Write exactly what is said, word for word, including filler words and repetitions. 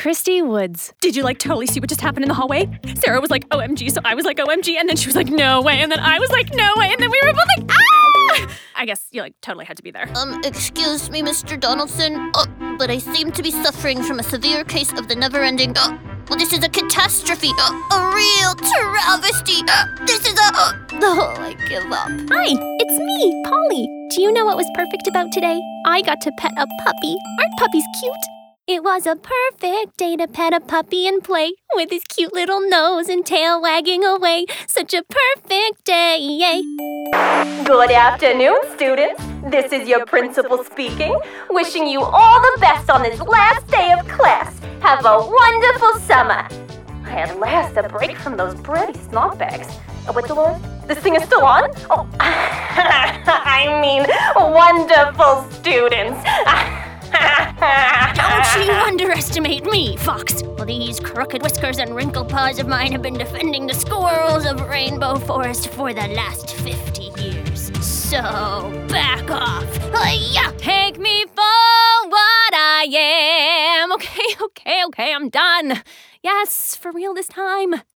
Christy Woods. Did you, like, totally see what just happened in the hallway? Sarah was like, O M G, so I was like, O M G, and then she was like, no way, and then I was like, no way, and then we were both like, ah! I guess you, like, totally had to be there. Um, excuse me, Mister Donaldson, uh, but I seem to be suffering from a severe case of the never-ending, uh, well, this is a catastrophe, uh, a real travesty, uh, this is a, uh, oh, I give up. Hi, it's me, Polly. Do you know what was perfect about today? I got to pet a puppy. Aren't puppies cute? It was a perfect day to pet a puppy and play with his cute little nose and tail wagging away. Such a perfect day, yay. Good afternoon, students. This is your principal speaking, wishing you all the best on this last day of class. Have a wonderful summer. At last, a break from those bratty snot bags. Oh, what, Dolores? This thing is still on? Oh, I mean, wonderful students. Don't you underestimate me, Fox. Well, these crooked whiskers and wrinkled paws of mine have been defending the squirrels of Rainbow Forest for the last fifty years. So, back off. Hi-ya! Take me for what I am. Okay, okay, okay, I'm done. Yes, for real this time.